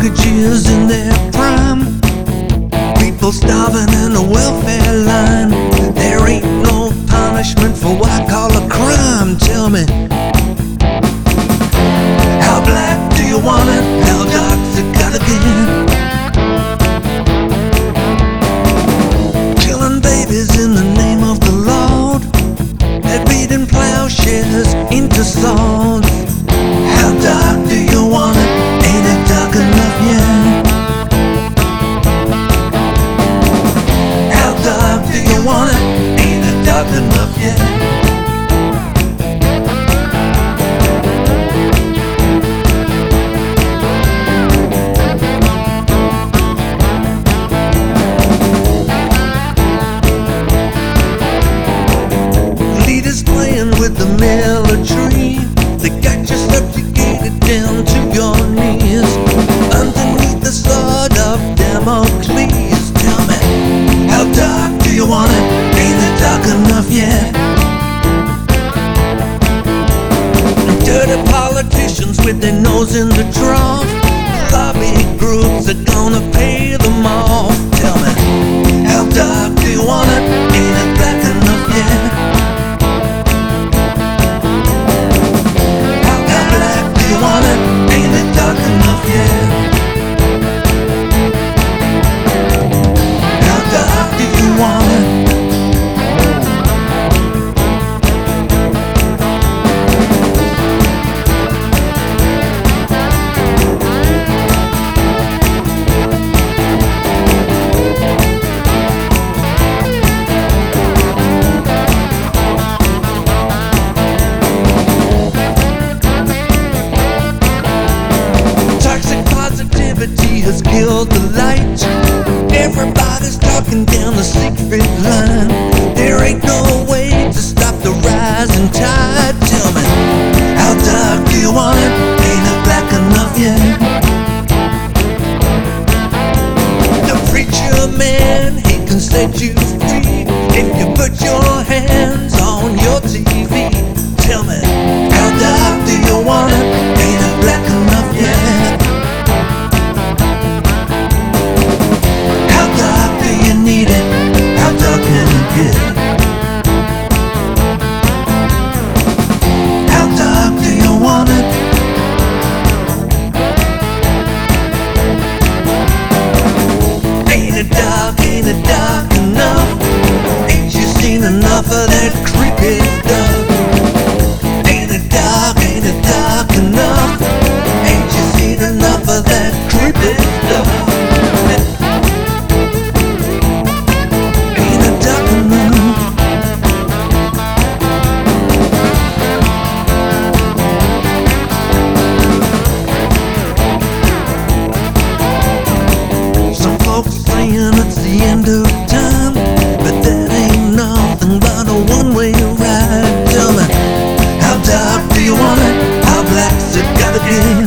mortgages in their prime, people starving in a welfare line. There ain't no punishment for white collar crime. Tell me, how black do you want it? How dark's it gotta get? Killing babies in the name of the Lord, they're beating plowshares into swords. How dark do you want it? Ain't it dark enough yet? How dark do you want it? Ain't it dark enough yet? Playing with the military, they got you subjugated down to your knees, underneath the sword of Damocles. Tell me, how dark do you want it? Ain't it dark enough yet? Dirty politicians with their nose in the trough, lobby groups are gonna pay them off. Tell me, how dark do you want it? Ain't it black enough yet? Ain't it dark enough yet? How dark do you want it? Has killed the light. Everybody's talking down the secret line. There ain't no way to stop the rising tide. Tell me, how dark do you want it? Ain't it black enough yet? The preacher man, he can set you free if you put your hands on your TV. Tell me, how dark do you want it? Ain't it black enough yet? Need it, how dark can it get? How dark do you want it? Ain't it dark enough? Ain't you seen enough of that creepy stuff? Ain't it dark enough? Ain't you seen enough of that creepy stuff? It's the end of time, but that ain't nothing but a one-way ride. Tell me, how dark do you want it? How black's it gotta get?